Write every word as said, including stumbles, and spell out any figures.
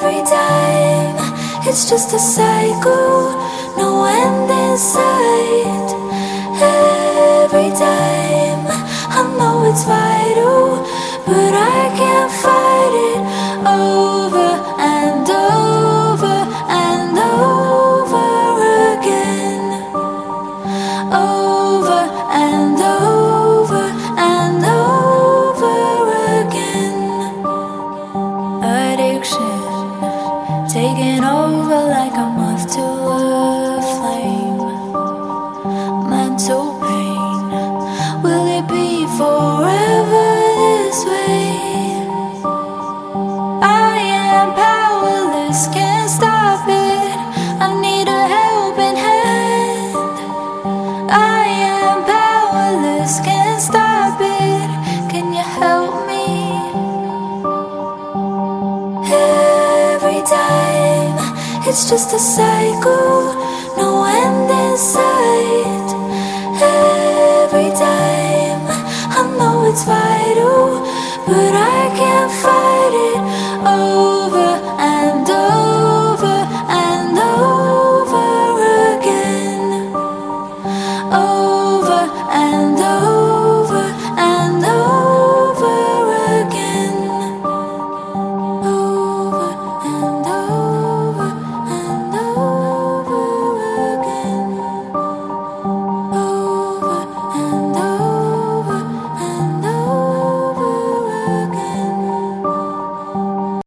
Every time, it's just a cycle, no end in sight. Every time, I know it's vital, but I can't fight it. Over and over and over again. Over and over and over again. Addiction taking over like a moth to a flame. Mental pain, will it be forever this way? I am powerless, can't stop it. I need a helping hand. I am powerless, can't stop it. Can you help me? Every time, it's just a cycle, no end in sight.